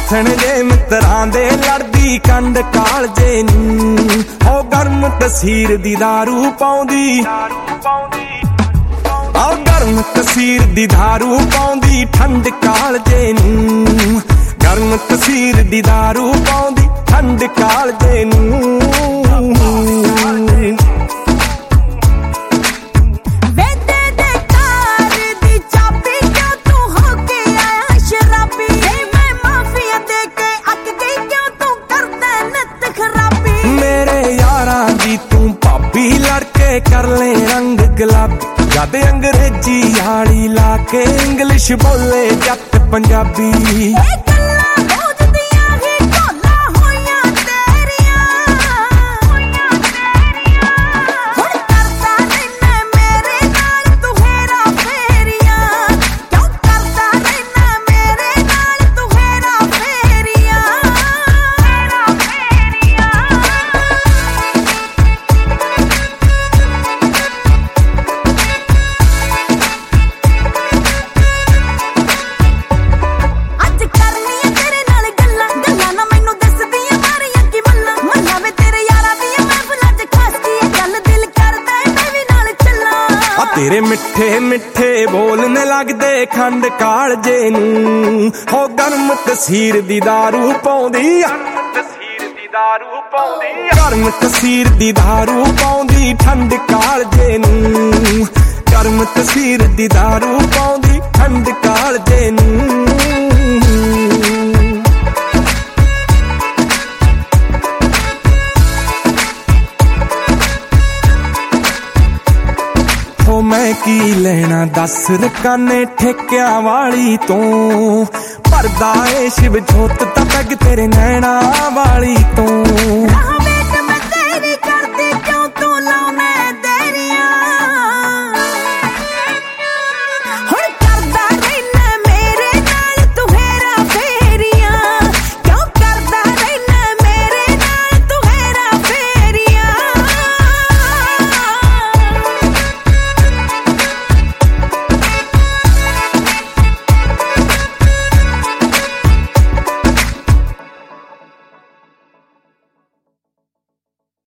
ਹੱਥਣ ਜੇ ਮਿੱਤਰਾਂ ਦੇ ਲੜਦੀ ਕੰਡ ਕਾਲਜੇ ਨੂੰ ਹੋ ਗਰਮ ਤਸੀਰ ਦੀ ਦਾਰੂ ਪਾਉਂਦੀ ਆਹ ਗਰਮ ਤਸੀਰ ਦੀ ਦਾਰੂ ਪਾਉਂਦੀ ਠੰਡ ਕਾਲਜੇ ਨੂੰ ਗਰਮ ਤਸੀਰ ਦੀ ਦਾਰੂ ਪਾਉਂਦੀ ਠੰਡ ਕਾਲਜੇ ਨੂੰ ਤੂੰ ਭਾਬੀ ਲੜਕੇ ਕਰ ਲੈ ਰੰਗ ਗੁਲਾਬੀ ਜਦ ਅੰਗਰੇਜ਼ੀ ਯਾਲੀ ਲਾ ਕੇ ਇੰਗਲਿਸ਼ ਬੋਲੇ ਜੱਟ ਪੰਜਾਬੀ ਤੇਰੇ ਮਿੱਠੇ ਮਿੱਠੇ ਬੋਲਨੇ ਲੱਗਦੇ ਖੰਡ ਕਾਲਜੇ ਨੂੰ ਹੋ ਗਰਮ ਤਸੀਰ ਦੀ ਦਾਰੂ ਪਾਉਂਦੀ ਗਰਮ ਤਸੀਰ ਦੀ ਦਾਰੂ ਪਾਉਂਦੀ ਠੰਡ ਕਾਲਜੇ ਨੂੰ ਗਰਮ ਤਸੀਰ ਦੀ ਦਾਰੂ ਪਾਉਂਦੀ ਠੰਡ ਕਾਲਜੇ ਨੂੰ ਮੈਂ ਕੀ ਲੈਣਾ ਦੱਸ ਰਕਾਨੇ ਠੇਕਿਆਂ ਵਾਲੀ ਤੋਂ ਭਰਦਾ ਏ ਸ਼ਿਵ ਜੋਤ ਤਾਂ ਪੈਗ ਤੇਰੇ ਨੈਣਾ ਵਾਲੀ ਤੋਂ